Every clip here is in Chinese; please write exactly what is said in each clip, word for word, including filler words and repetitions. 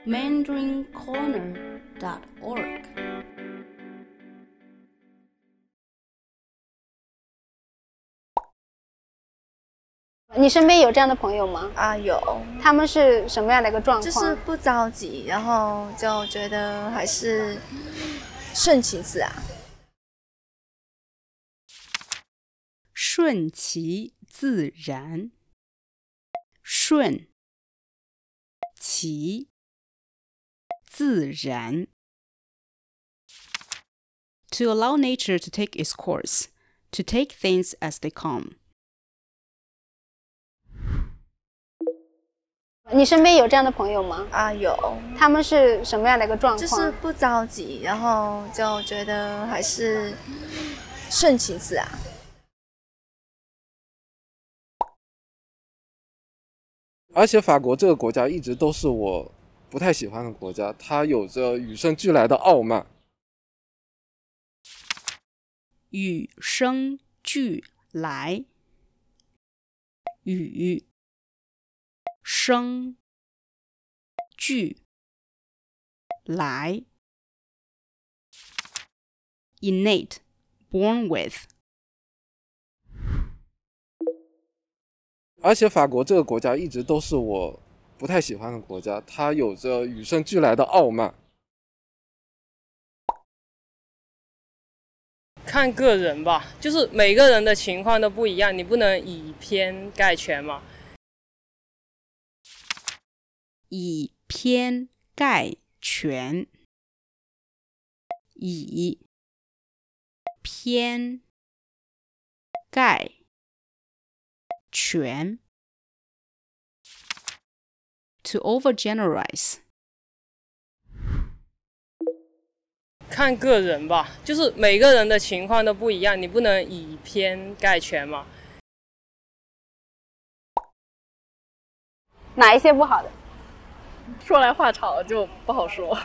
mandarin corner dot org。 你身边有这样的朋友吗？ 啊，有。 他们是什么样的一个状况？ 就是不着急，然后就觉得还是顺其自然。 顺其自然，顺其自然。To allow nature to take its course, to take things as they come. 你身边有这样的朋友吗？ 啊，有。 他们是什么样的一个状况？ 就是不着急，然后就觉得还是顺其自然。 而且法国这个国家一直都是我不太喜欢的国家，它有着与生俱来的傲慢。 与生俱来，与生俱来 innate, born with。 而且法国这个国家一直都是我不太喜欢的国家，它有着与生俱来的傲慢。 看个人吧，就是每个人的情况都不一样，你不能以偏概全嘛。 以偏概全，以偏概全 to overgeneralize。 看个人吧，就是每个人的情况都不一样，你不能以偏概全嘛。 哪一些不好的？ 说来话长，就不好说。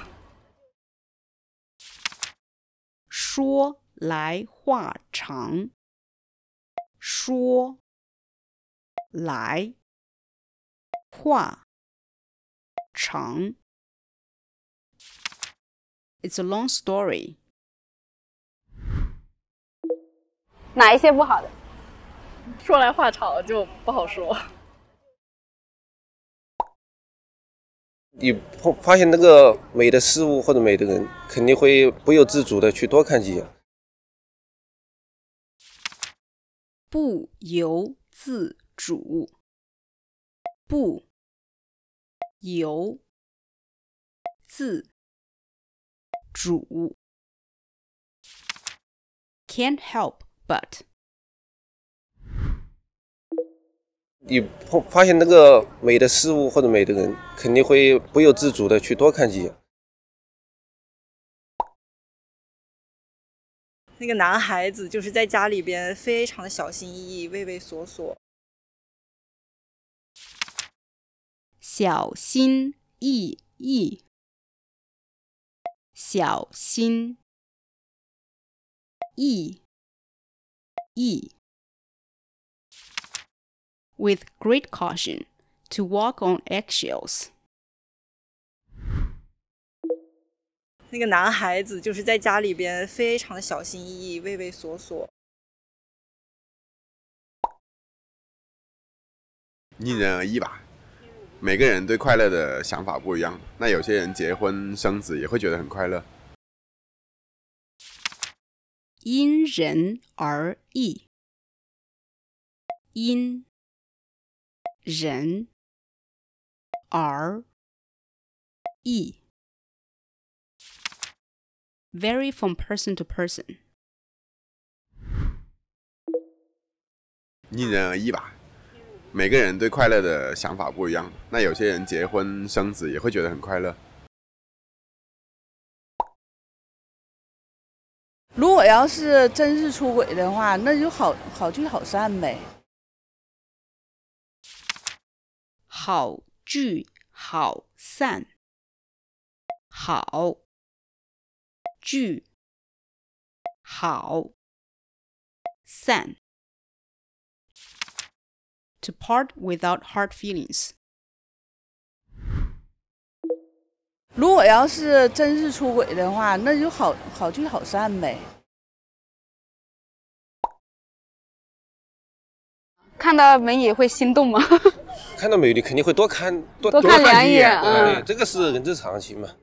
说来话长，说来话长 It's a long story。 哪一些不好的？ 说来话长，就不好说。 你发现那个美的事物或者美的人，肯定会不由自主的去多看几眼。 不由自主，不由自主 can't help but。 你发现那个美的事物或者美的人，肯定会不由自主的去多看几眼。 那个男孩子就是在家里边非常的小心翼翼，畏畏缩缩。 小心翼翼，小心翼翼 with great caution, to walk on eggshells。 那个男孩子就是在家里边非常的小心翼翼，畏畏缩缩。 因人而异吧，每个人对快乐的想法不一样。那有些人结婚生子也会觉得很快乐。 因人而异，因人而异 vary from person to person。 因人而异吧，每个人对快乐的想法不一样。那有些人结婚生子也会觉得很快乐。 如果要是真是出轨的话，那就好好聚好散呗。 好聚好散，好聚好散 to part without hard feelings。 如果要是真是出轨的话，那就好好聚好散呗。 看到美女会心动吗？ 看到美女肯定会多看多多看两眼，嗯， 对，这个是人之常情嘛。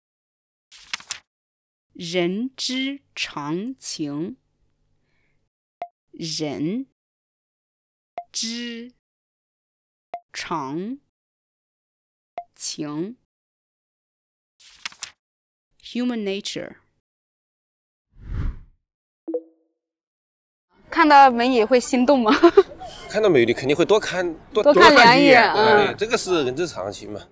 人之常情，人之常情 ，human nature。 看到美女会心动吗？ 看到美女肯定会多看多多看两眼， 嗯，对，这个是人之常情嘛。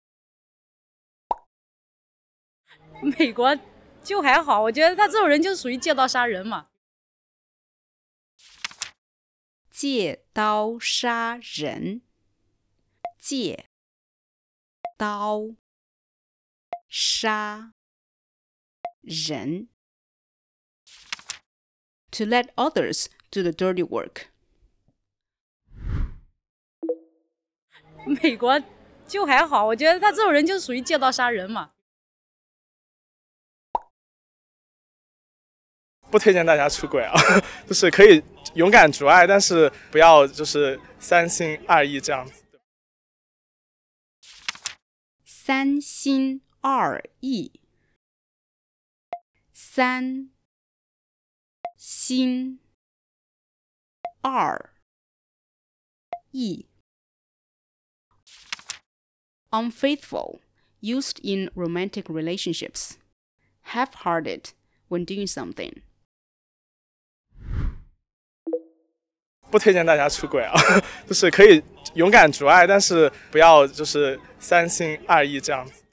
美国就还好，我觉得他这种人就属于借刀杀人嘛。 借刀杀人，借刀杀人。To let others do the dirty work. 美国就还好，我觉得他这种人就属于借刀杀人嘛。 不推荐大家出轨啊，就是可以勇敢逐爱，但是不要就是三心二意这样子。 三心二意，三心二意。Unfaithful, used in romantic relationships. Half-hearted when doing something. 不推荐大家出轨啊，就是可以勇敢逐爱，但是不要就是三心二意这样子。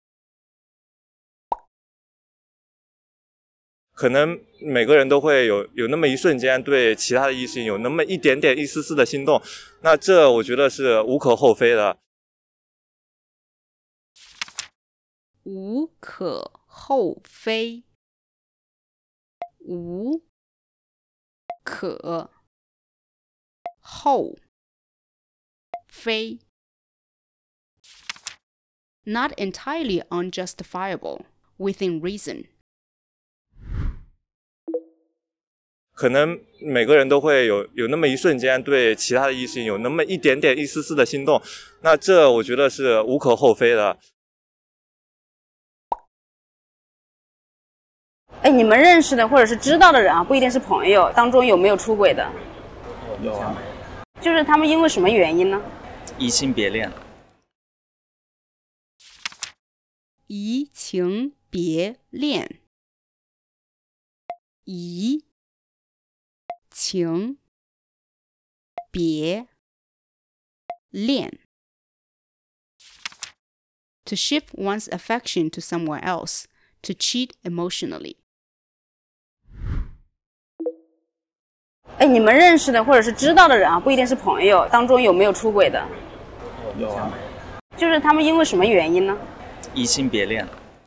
可能每个人都会有有那么一瞬间对其他的异性有那么一点点一丝丝的心动，那这我觉得是无可厚非的。 无可厚非，无可厚非 not entirely unjustifiable, within reason. 可能每个人都会有有那么一瞬间对其他的异性有那么一点点一丝丝的心动，那这我觉得是无可厚非的。 哎，你们认识的或者是知道的人啊，不一定是朋友，当中有没有出轨的？ 有啊。 就是他们因为什么原因呢？ 移情别恋。 移情别恋，移情别恋 to shift one's affection to someone else, to cheat emotionally. 哎，你们认识的或者是知道的人啊，不一定是朋友，当中有没有出轨的？ 有啊。 就是他们因为什么原因呢？ 移情别恋。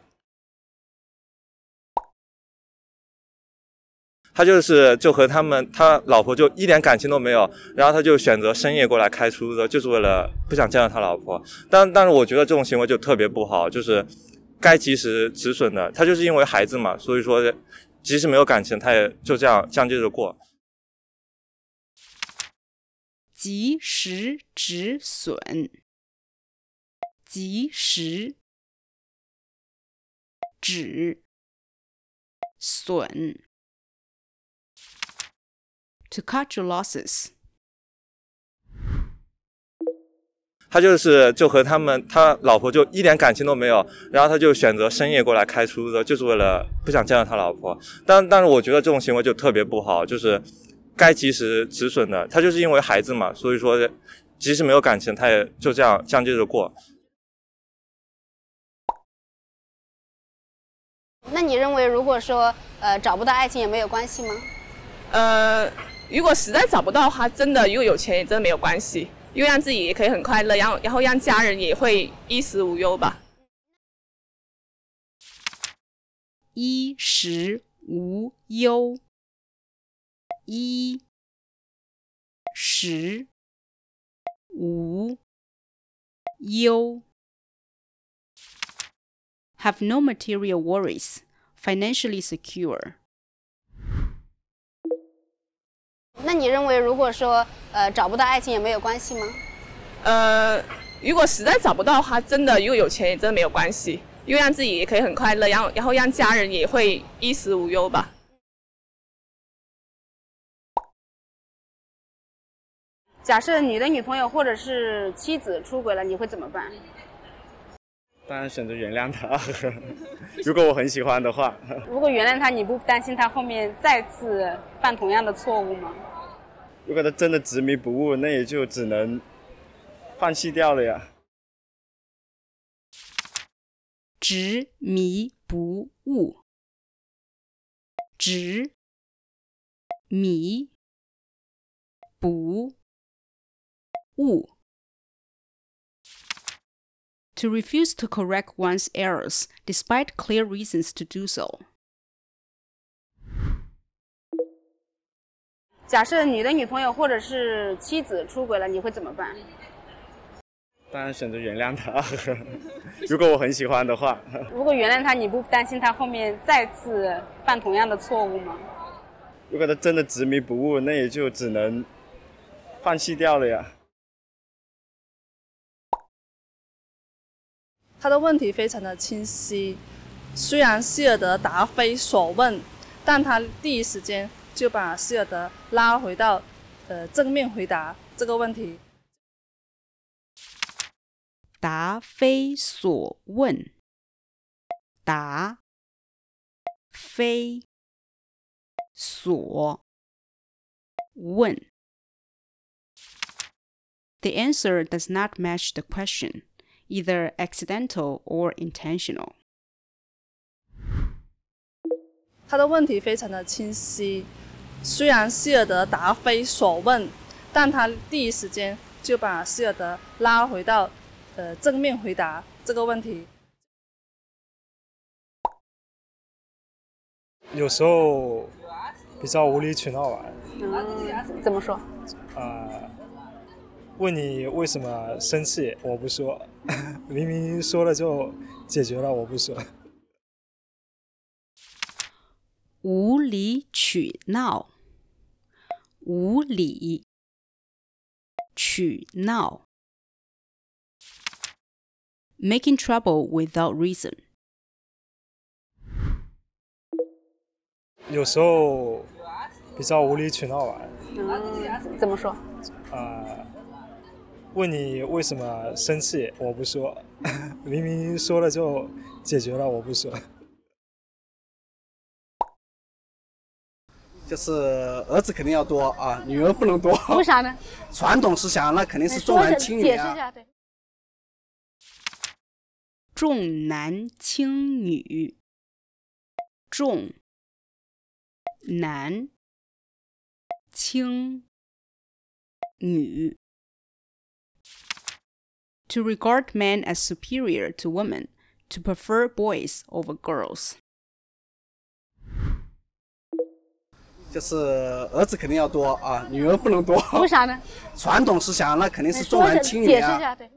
他就是就和他们他老婆就一点感情都没有，然后他就选择深夜过来开出租，就是为了不想见到他老婆。但但是我觉得这种行为就特别不好，就是该及时止损的。他就是因为孩子嘛，所以说即使没有感情，他也就这样将就着过。 及时止损，及时止损 to cut your losses. 他就是就和他们他老婆就一点感情都没有，然后他就选择深夜过来开出租，就是为了不想见到他老婆。但但是我觉得这种行为就特别不好，就是该及时止损的。他就是因为孩子嘛，所以说即使没有感情，他也就这样将就着过。 那你认为，如果说呃找不到爱情也没有关系吗？ 呃，如果实在找不到的话，真的如果有钱也真的没有关系，因为让自己也可以很快乐，然后然后让家人也会衣食无忧吧。 衣食无忧，衣食无忧。 have no material worries, financially secure. 那你认为，如果说呃找不到爱情也没有关系吗？ 呃，如果实在找不到的话，真的如果有钱也真的没有关系，因为让自己也可以很快乐，然后然后让家人也会衣食无忧吧。 假设你的女朋友或者是妻子出轨了，你会怎么办？ 当然选择原谅他。如果我很喜欢的话。 如果原谅他，你不担心他后面再次犯同样的错误吗？ 如果他真的执迷不悟，那也就只能放弃掉了呀。 执迷不悟，执迷不悟。To refuse to correct one's errors despite clear reasons to do so. 假设你的女朋友或者是妻子出轨了，你会怎么办？ 当然选择原谅他。如果我很喜欢的话。 如果原谅他，你不担心他后面再次犯同样的错误吗？ 如果他真的执迷不悟，那也就只能放弃掉了呀。 他的问题非常的清晰，虽然希尔德答非所问，但他第一时间就把希尔德拉回到呃正面回答这个问题。 答非所问，答非所问。The answer does not match the question, either accidental or intentional. 他的问题非常的清晰，虽然希尔德答非所问，但他第一时间就把希尔德拉回到呃正面回答这个问题。 有时候比较无理取闹吧。 嗯，怎么说？ 呃，问你为什么生气，我不说，明明说了就解决了，我不说。 无理取闹，无理取闹。Making trouble without reason. 有时候比较无理取闹吧。 嗯，怎么说？ 呃，问你为什么生气，我不说，明明说了就解决了，我不说。 就是儿子肯定要多啊，女儿不能多。 为啥呢？ 传统思想那肯定是重男轻女啊。 解释一下，对。 重男轻女，重男轻女。To regard men as superior to women, to prefer boys over girls. 就是儿子肯定要多啊，女儿不能多。 为啥呢？ 传统思想那肯定是重男轻女啊。 解释一下，对。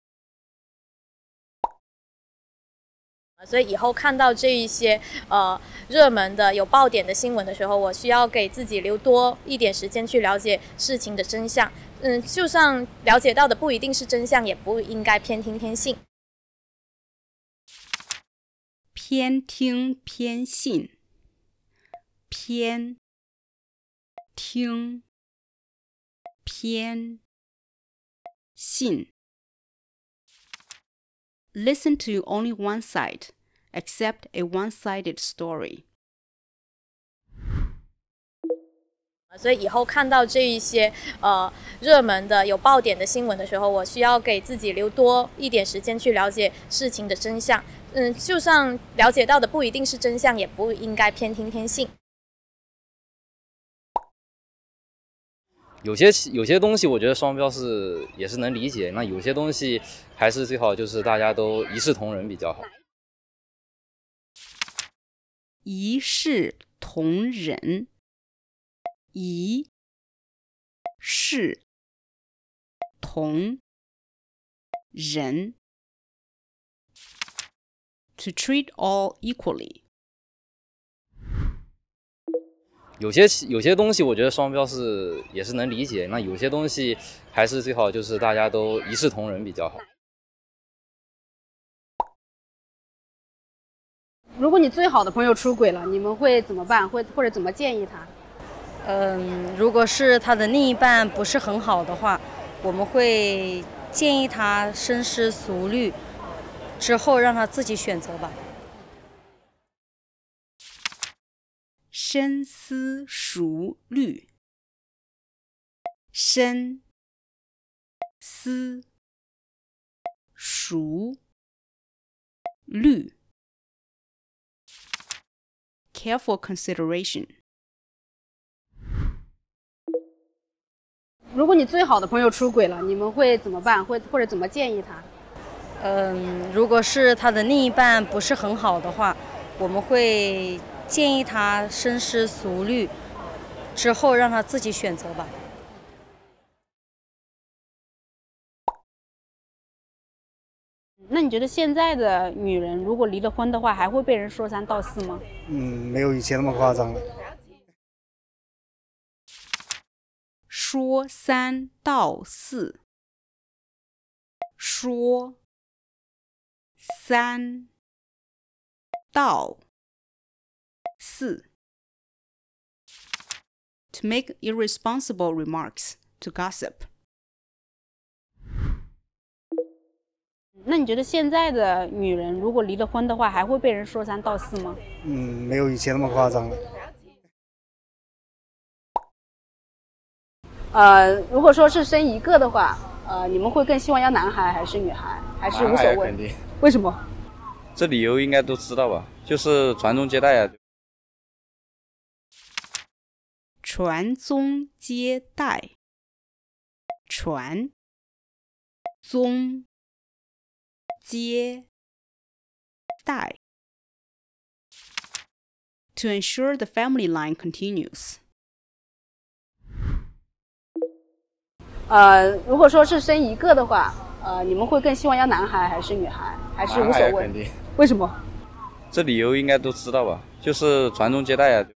所以以后看到这一些呃热门的有爆点的新闻的时候，我需要给自己留多一点时间去了解事情的真相。嗯，就算了解到的不一定是真相，也不应该偏听偏信。 偏听偏信，偏听偏信。Listen to only one side, accept a one-sided story. 所以以后看到这一些呃热门的有爆点的新闻的时候，我需要给自己留多一点时间去了解事情的真相。嗯，就算了解到的不一定是真相，也不应该偏听偏信。 有些有些东西，我觉得双标是也是能理解。那有些东西还是最好就是大家都一视同仁比较好。 一视同仁，一视同仁。 To treat all equally. 有些有些东西，我觉得双标是也是能理解。那有些东西还是最好就是大家都一视同仁比较好。 如果你最好的朋友出轨了，你们会怎么办？会或者怎么建议他？ 嗯，如果是他的另一半不是很好的话，我们会建议他深思熟虑，之后让他自己选择吧。 深思熟虑，深思熟虑 careful consideration. 如果你最好的朋友出轨了，你们会怎么办？会或者怎么建议他？ 嗯，如果是他的另一半不是很好的话，我们会建议他深思熟虑，之后让他自己选择吧。 那你觉得现在的女人如果离了婚的话，还会被人说三道四吗？ 嗯，没有以前那么夸张了。 说三道四，说三道四 to make irresponsible remarks, to gossip. 那你觉得现在的女人如果离了婚的话，还会被人说三道四吗？ 嗯，没有以前那么夸张了。 呃，如果说是生一个的话，呃，你们会更希望要男孩还是女孩，还是无所谓？ 肯定。 为什么？ 这理由应该都知道吧？就是传宗接代啊。 传宗接代，传宗接代 to ensure the family line continues. 呃，如果说是生一个的话，呃，你们会更希望要男孩还是女孩，还是无所谓？ 肯定。 为什么？ 这理由应该都知道吧？就是传宗接代啊。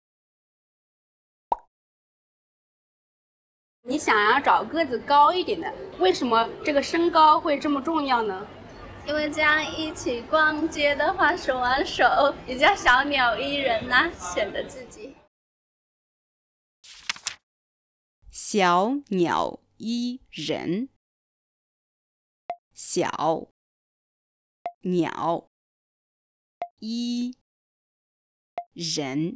你想要找个子高一点的，为什么这个身高会这么重要呢？ 因为这样一起逛街的话，手挽手比较小鸟依人呐、啊，显得自己小鸟依人，小鸟依人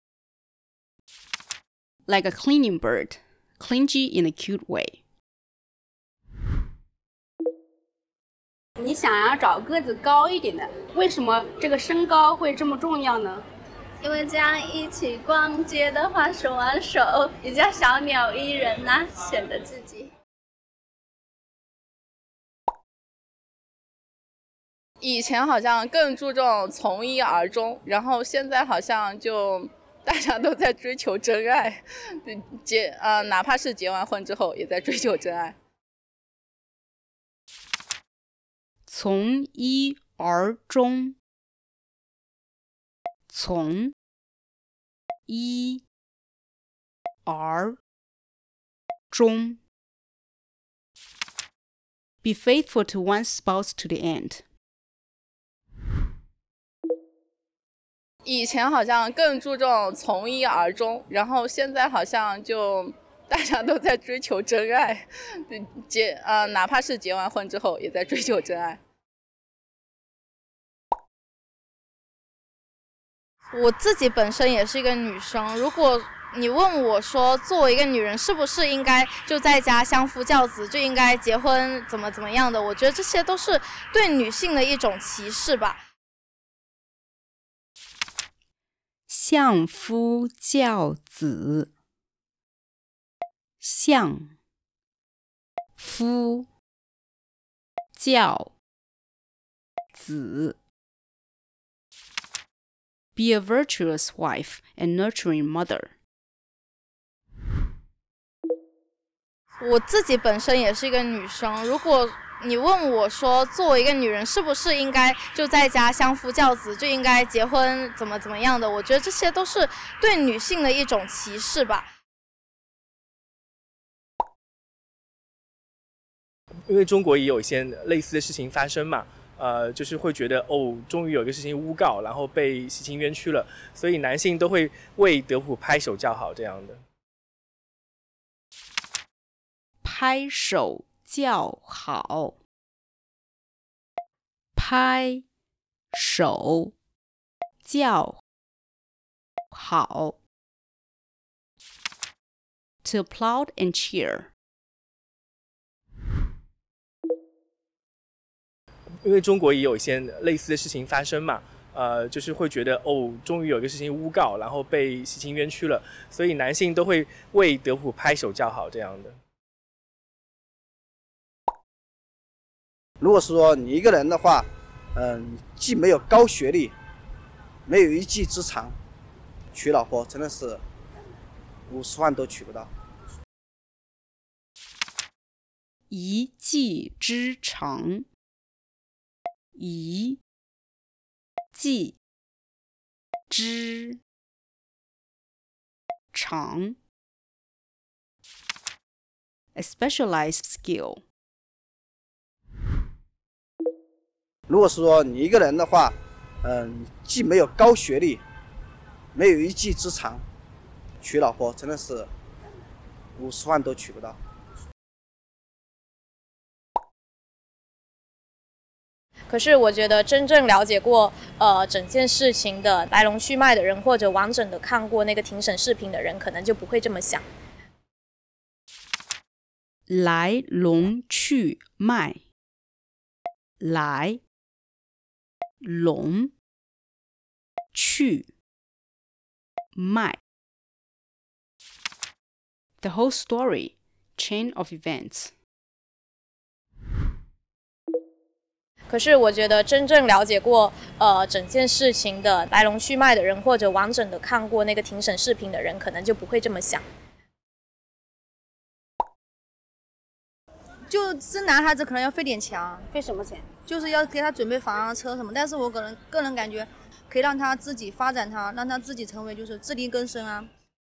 like a cleaning bird, clingy in a cute way. 你想要找个子高一点的，为什么这个身高会这么重要呢？ 因为这样一起逛街的话，手挽手比较小鸟依人呐、啊，显得自己。 以前好像更注重从一而终，然后现在好像就大家都在追求真爱，结呃哪怕是结完婚之后也在追求真爱。 从一而终，从一而终 be faithful to one's spouse to the end. 以前好像更注重从一而终，然后现在好像就大家都在追求真爱，结呃哪怕是结完婚之后也在追求真爱。 我自己本身也是一个女生，如果你问我说作为一个女人是不是应该就在家相夫教子，就应该结婚怎么怎么样的，我觉得这些都是对女性的一种歧视吧。 相夫教子，相夫教子 be a virtuous wife and nurturing mother. 我自己本身也是一个女生，如果你问我说，作为一个女人，是不是应该就在家相夫教子，就应该结婚，怎么怎么样的？我觉得这些都是对女性的一种歧视吧。 因为中国也有一些类似的事情发生嘛，呃，就是会觉得哦，终于有一个事情诬告，然后被洗清冤屈了，所以男性都会为德普拍手叫好这样的。 拍手叫好，拍手叫好。To applaud and cheer. 因为中国也有一些类似的事情发生嘛，呃，就是会觉得哦，终于有一个事情诬告，然后被洗清冤屈了，所以男性都会为德普拍手叫好这样的。 如果说你一个人的话，嗯，既没有高学历，没有一技之长，娶老婆真的是五十万都娶不到。 一技之长，一技之长 ，a specialized skill。 如果说你一个人的话，嗯，既没有高学历，没有一技之长，娶老婆真的是五十万都娶不到。 可是我觉得真正了解过呃整件事情的来龙去脉的人，或者完整的看过那个庭审视频的人，可能就不会这么想。 来龙去脉，来龙去脉 The whole story, chain of events. 可是我觉得真正了解过呃整件事情的来龙去脉的人，或者完整的看过那个庭审视频的人，可能就不会这么想。 就是男孩子可能要费点钱， 费什么钱？ 就是要给他准备房啊、车什么。但是我个人个人感觉，可以让他自己发展他，让他自己成为就是自力更生啊。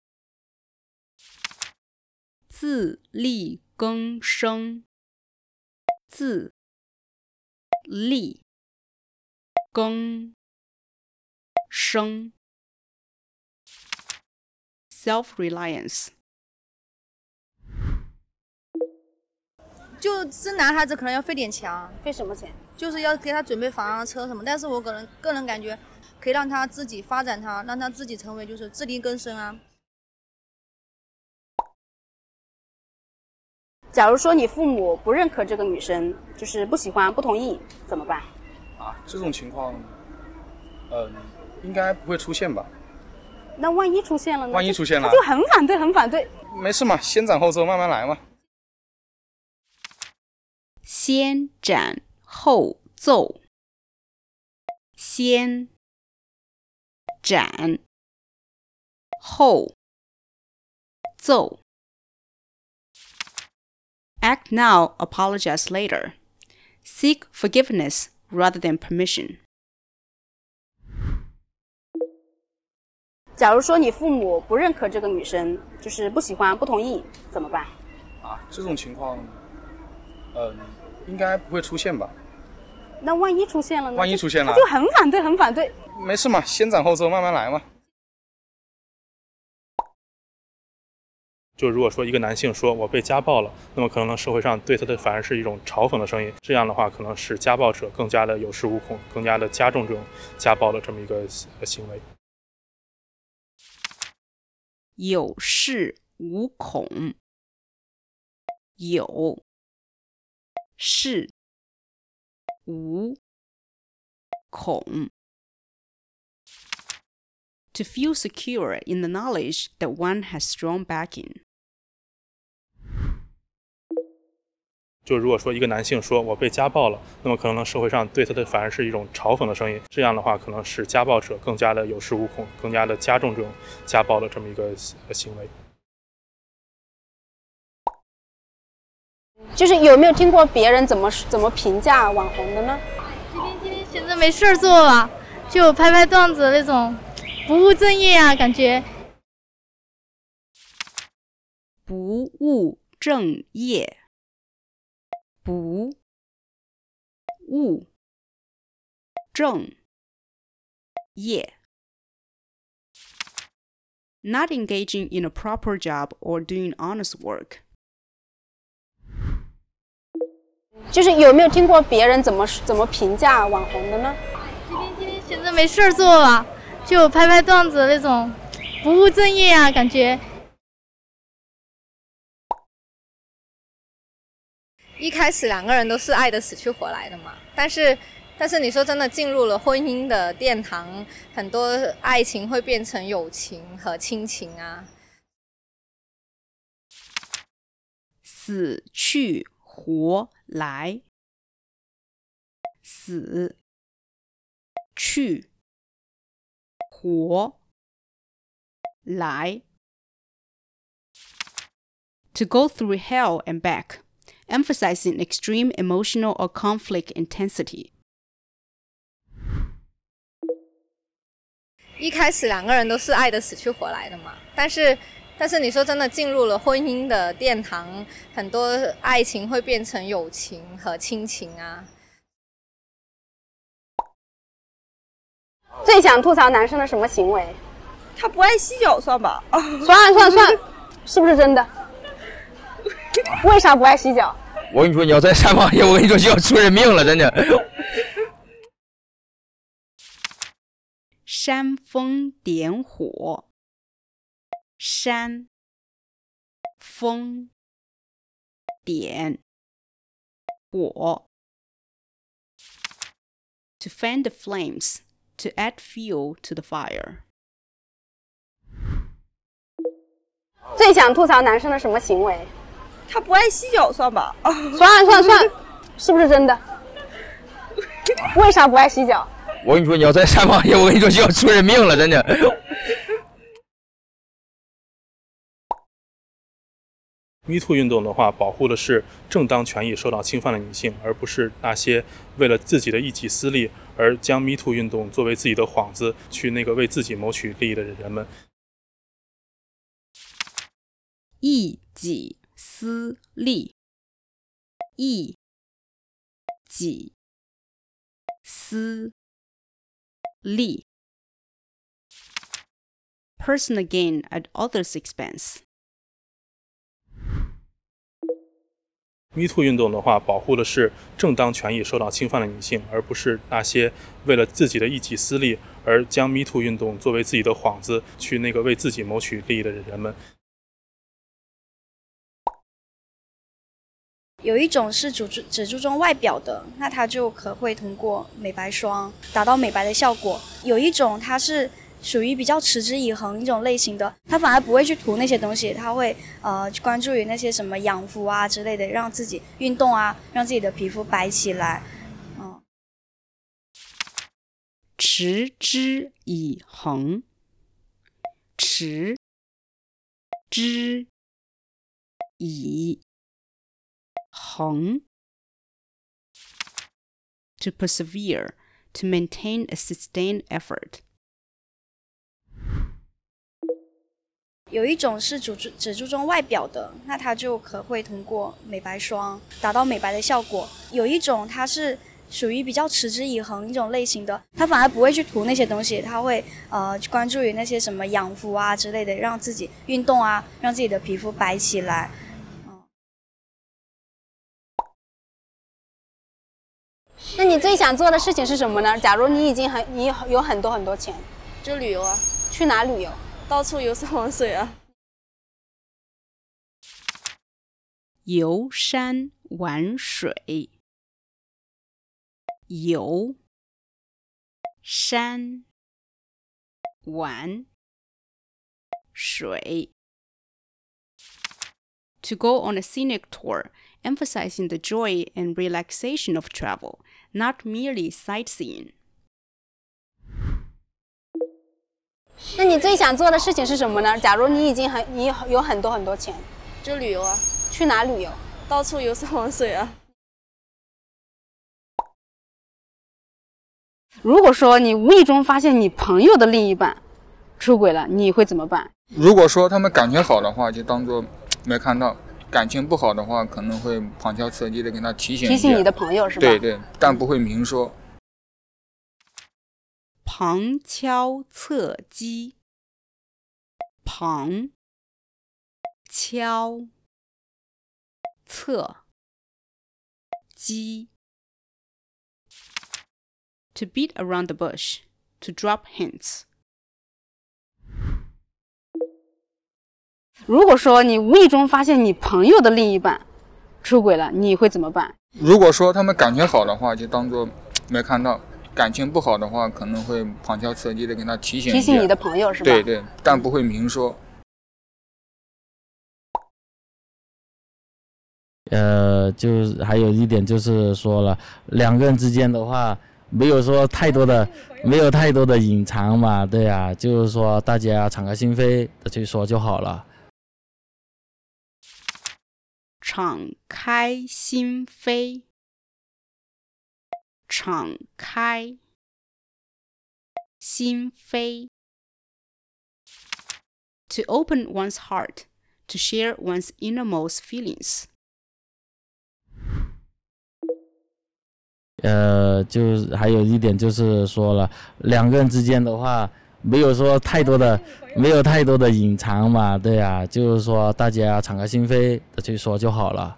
自力更生，自力更生 self-reliance。 就是男孩子可能要费点钱， 费什么钱？ 就是要给他准备房啊、车什么。但是我个人个人感觉，可以让他自己发展他，让他自己成为就是自力更生啊。 假如说你父母不认可这个女生，就是不喜欢、不同意，怎么办？ 啊，这种情况，嗯，应该不会出现吧？ 那万一出现了呢？ 万一出现了， 他就很反对，很反对。 没事嘛，先斩后奏，慢慢来嘛。 先斩后奏，先斩后奏。Act now, apologize later. Seek forgiveness rather than permission. 假如说你父母不认可这个女生，就是不喜欢、不同意，怎么办？ 啊，这种情况，嗯，应该不会出现吧？ 那万一出现了呢？ 万一出现了， 他就很反对，很反对。 没事嘛，先斩后奏，慢慢来嘛。 就如果说一个男性说我被家暴了，那么可能社会上对他的反而是一种嘲讽的声音，这样的话可能使家暴者更加的有恃无恐，更加的加重这种家暴的这么一个行为。 有恃无恐，有恃无恐。To feel secure in the knowledge that one has strong backing. 就如果说一个男性说我被家暴了，那么可能社会上对他的反而是一种嘲讽的声音，这样的话可能使家暴者更加的有恃无恐，更加的加重这种家暴的这么一个行为。 就是有没有听过别人怎么怎么评价网红的呢？ 今天今天闲着没事儿做吧，就拍拍段子那种，不务正业啊，感觉。 不务正业，不务正业。Not engaging in a proper job or doing honest work. 就是有没有听过别人怎么怎么评价网红的呢？ 今天今天闲着没事儿做吧，就拍拍段子那种，不务正业啊，感觉。 一开始两个人都是爱得死去活来的嘛，但是但是你说真的进入了婚姻的殿堂，很多爱情会变成友情和亲情啊。 死去活来，死去活来。To go through hell and back, emphasizing extreme emotional or conflict intensity. 一开始两个人都是爱得死去活来的嘛，但是但是你说真的进入了婚姻的殿堂，很多爱情会变成友情和亲情啊。 最想吐槽男生的什么行为？ 他不爱洗脚算吧？ 算了算了算了，是不是真的？为啥不爱洗脚？ 我跟你说，你要再删网页，我跟你说就要出人命了，真的。 煽风点火，煽风点火。To fan the flames, to add fuel to the fire. 最想吐槽男生的什么行为？ 他不爱洗脚算吧？ 算了算了算了，是不是真的？为啥不爱洗脚？ 我跟你说，你要再删网页，我跟你说就要出人命了，真的。 Me Too 运动的话，保护的是正当权益受到侵犯的女性，而不是那些为了自己的一己私利而将 Me Too 运动作为自己的幌子去那个为自己谋取利益的人们。 一己私利，一己私利。Personal gain at others' expense. Me Too 运动的话，保护的是正当权益受到侵犯的女性，而不是那些为了自己的一己私利而将 Me Too 运动作为自己的幌子去那个为自己谋取利益的人们。 有一种是只只注重外表的，那它就可会通过美白霜达到美白的效果。有一种它是属于比较持之以恒一种类型的，它反而不会去涂那些东西，它会呃关注于那些什么养肤啊之类的，让自己运动啊，让自己的皮肤白起来。嗯， 持之以恒，持之以恒。To persevere, to maintain a sustained effort. 有一种是只只注重外表的，那它就可会通过美白霜达到美白的效果。有一种它是属于比较持之以恒一种类型的，它反而不会去涂那些东西，它会呃关注于那些什么养肤啊之类的，让自己运动啊，让自己的皮肤白起来。 那你最想做的事情是什么呢？假如你已经很你有很多很多钱， 就旅游啊。 去哪旅游？ 到处游山玩水啊。 游山玩水，游山玩水。To go on a scenic tour, emphasizing the joy and relaxation of travel, not merely sightseeing. 那你最想做的事情是什么呢？假如你已经很你有很多很多钱， 就旅游啊。 去哪旅游？ 到处游山玩水啊。 如果说你无意中发现你朋友的另一半出轨了，你会怎么办？ 如果说他们感情好的话，就当做没看到；感情不好的话，可能会旁敲侧击的跟他提醒一下。 提醒你的朋友是吧？ 对对，但不会明说。 旁敲侧击，旁敲侧击。To beat around the bush, to drop hints. 如果说你无意中发现你朋友的另一半出轨了，你会怎么办？ 如果说他们感情好的话，就当做没看到；感情不好的话，可能会旁敲侧击的跟他提醒一下。 提醒你的朋友是吧？ 对对，但不会明说。 呃，就还有一点就是说了，两个人之间的话，没有说太多的，没有太多的隐藏嘛，对啊，就是说大家敞开心扉的去说就好了。 敞开心扉，敞开心扉。To open one's heart, to share one's innermost feelings. 呃，就还有一点就是说了，两个人之间的话，没有说太多的，没有太多的隐藏嘛，对啊，就是说大家敞开心扉的去说就好了。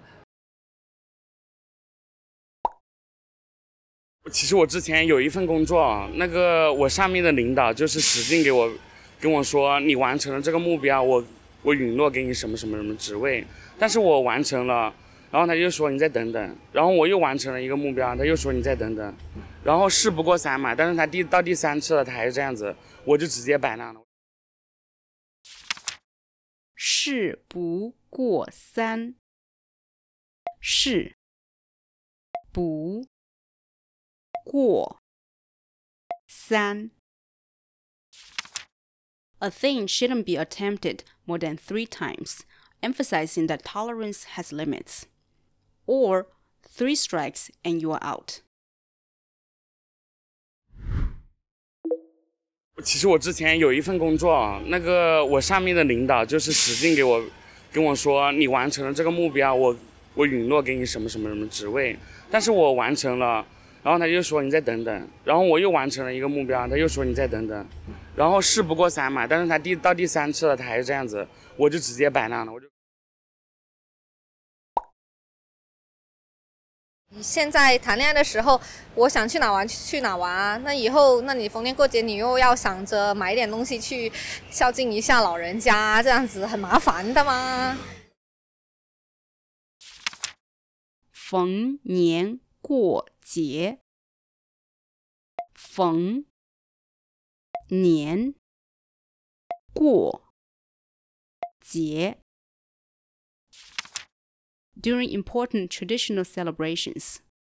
其实我之前有一份工作，那个我上面的领导就是使劲给我跟我说，你完成了这个目标，我我允诺给你什么什么什么职位，但是我完成了。然后他就说你再等等，然后我又完成了一个目标，他又说你再等等，然后事不过三嘛，但是他第到第三次了，他还是这样子，我就直接摆烂了。 事不过三，事不过三。A thing shouldn't be attempted more than three times, emphasizing that tolerance has limits. Or three strikes and you are out. 其实我之前有一份工作，那个我上面的领导就是使劲给我跟我说，你完成了这个目标，我我允诺给你什么什么什么职位，但是我完成了，然后他就说你再等等，然后我又完成了一个目标，他又说你再等等，然后事不过三嘛，但是他第到第三次了，他还是这样子，我就直接摆烂了，我就。 你现在谈恋爱的时候，我想去哪玩去哪玩啊？那以后，那你逢年过节你又要想着买点东西去孝敬一下老人家，这样子很麻烦的吗？ 逢年过节，逢年过节。During important traditional celebrations.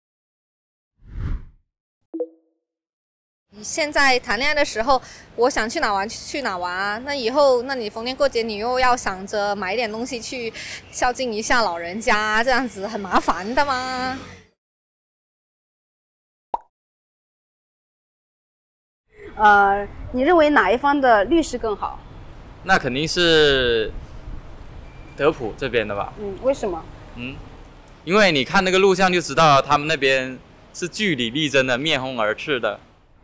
你现在谈恋爱的时候，我想去哪玩去哪玩啊？那以后，那你逢年过节你又要想着买点东西去孝敬一下老人家，这样子很麻烦的吗？ 呃，你认为哪一方的律师更好？ 那肯定是德普这边的吧？ 嗯，为什么？ 嗯，因为你看那个录像就知道，他们那边是据理力争的，面红耳赤的。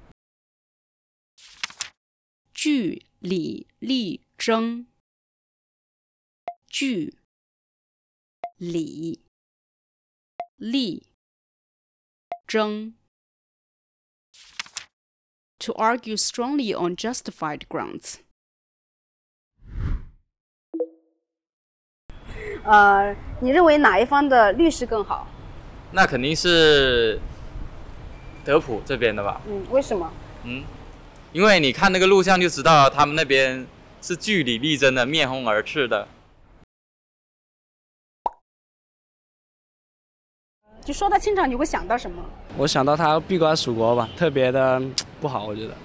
据理力争，据理力争。To argue strongly on justified grounds. 呃，你认为哪一方的律师更好？ 那肯定是德普这边的吧？ 嗯，为什么？ 嗯，因为你看那个录像就知道，他们那边是据理力争的，面红耳赤的。 就说到清朝，你会想到什么？ 我想到他闭关蜀国吧，特别的不好，我觉得。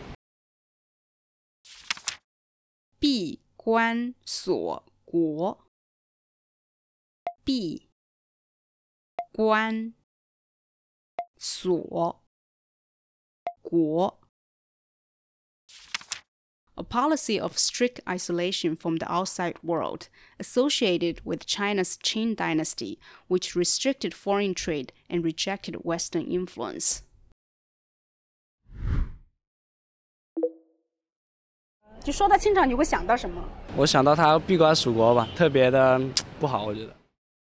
闭关锁国。闭关锁国 A policy of strict isolation from the outside world, associated with China's Qing dynasty, which restricted foreign trade and rejected Western influence. 就说到清朝，你会想到什么？ 我想到他闭关锁国吧，特别的不好，我觉得。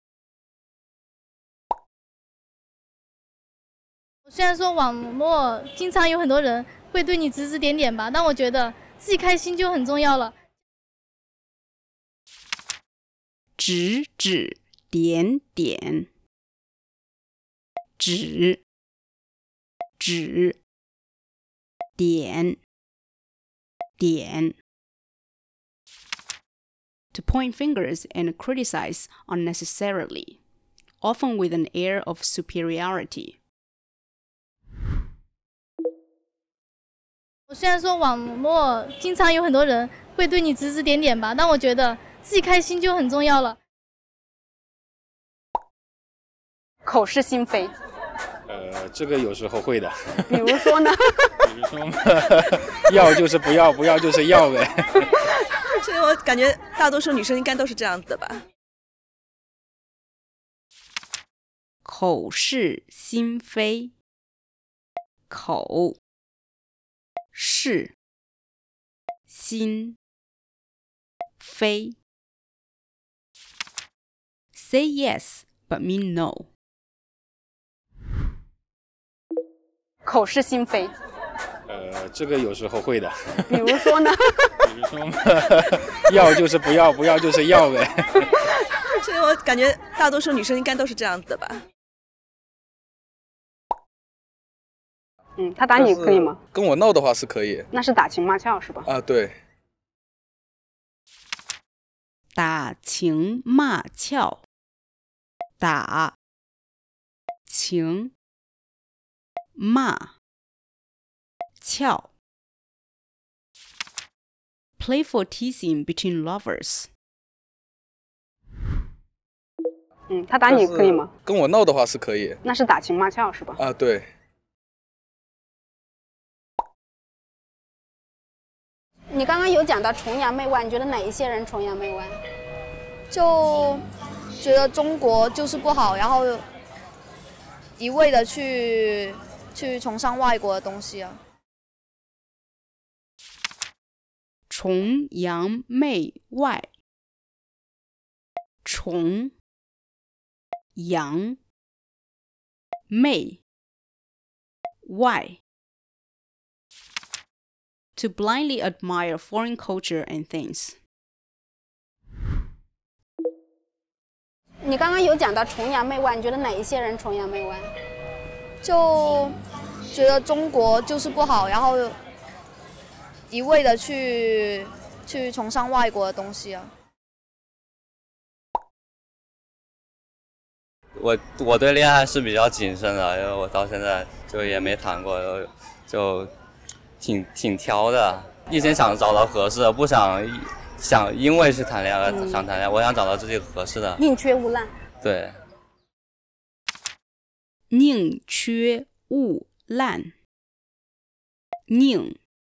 虽然说网络经常有很多人会对你指指点点吧，但我觉得自己开心就很重要了。 指指点点，指指点点。To point fingers and criticize unnecessarily, often with an air of superiority. 虽然说网络经常有很多人会对你指指点点吧，但我觉得自己开心就很重要了。 口是心非。 呃，这个有时候会的。 比如说呢？ 比如说嘛，要就是不要，不要就是要呗。 这个我感觉大多数女生应该都是这样子的吧。 口是心非，口是心非。Say yes, but mean no. 口是心非。 呃，这个有时候会的。 比如说呢？ 比如说嘛，要就是不要，不要就是要呗。 这个我感觉大多数女生应该都是这样子的吧。 嗯，他打你可以吗？ 跟我闹的话是可以。 那是打情骂俏是吧？ 啊，对。 打情骂俏，打情骂俏。Playful teasing between lovers. 嗯，他打你可以吗？ 跟我闹的话是可以。 那是打情骂俏是吧？ 啊，对。 你刚刚有讲到崇洋媚外，你觉得哪一些人崇洋媚外？ 就觉得中国就是不好，然后一味的去去崇尚外国的东西啊。 崇洋媚外，崇洋媚外。To blindly admire foreign culture and things. 你刚刚有讲到崇洋媚外，你觉得哪一些人崇洋媚外？ 就觉得中国就是不好，然后一味的去去崇尚外国的东西啊。 我我对恋爱是比较谨慎的，因为我到现在就也没谈过，就挺挺挑的，一心想找到合适的，不想想因为是谈恋爱、嗯、想谈恋爱，我想找到自己合适的。 宁缺毋滥。 对。 宁缺毋滥。宁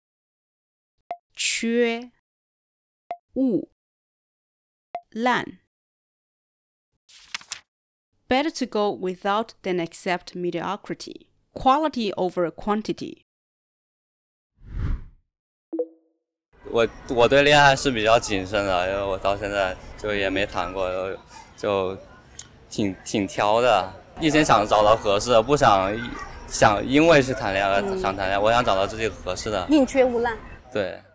缺毋滥。Better to go without than accept mediocrity. Quality over quantity. 我我对恋爱是比较谨慎的，因为我到现在就也没谈过，就挺挺挑的，一心想找到合适的，不想想因为是谈恋爱、嗯、想谈恋爱，我想找到自己合适的。 宁缺毋滥。 对。